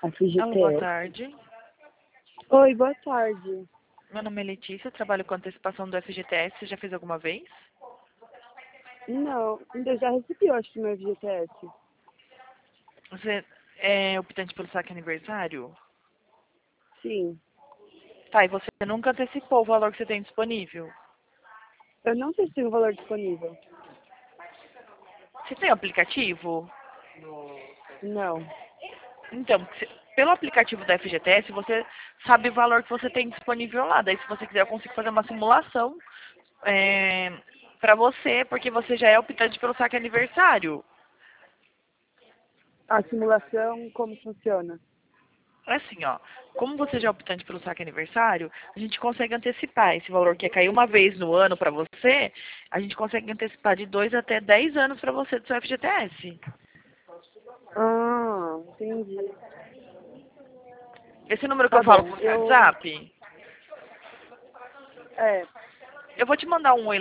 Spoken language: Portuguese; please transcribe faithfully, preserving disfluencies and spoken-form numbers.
Alô, boa F G T S. tarde. Oi, boa tarde. Meu nome é Letícia, eu trabalho com antecipação do F G T S. Você já fez alguma vez? Não, ainda já recebi, eu acho, meu F G T S. Você é optante pelo saque aniversário? Sim. Tá, e você nunca antecipou o valor que você tem disponível? Eu não sei se tem um valor disponível. Você tem aplicativo? Não. Então, se- pelo aplicativo da F G T S, você sabe o valor que você tem disponível lá. Daí, se você quiser, eu consigo fazer uma simulação é, para você, porque você já é optante pelo saque aniversário. A simulação, como funciona? É assim, ó. Como você já é optante pelo saque aniversário, a gente consegue antecipar esse valor que é cair uma vez no ano para você, a gente consegue antecipar de dois até dez anos para você do seu F G T S. Ah, entendi. Esse número que eu Tá falo bom, com o seu eu... WhatsApp, É, eu vou te mandar um oi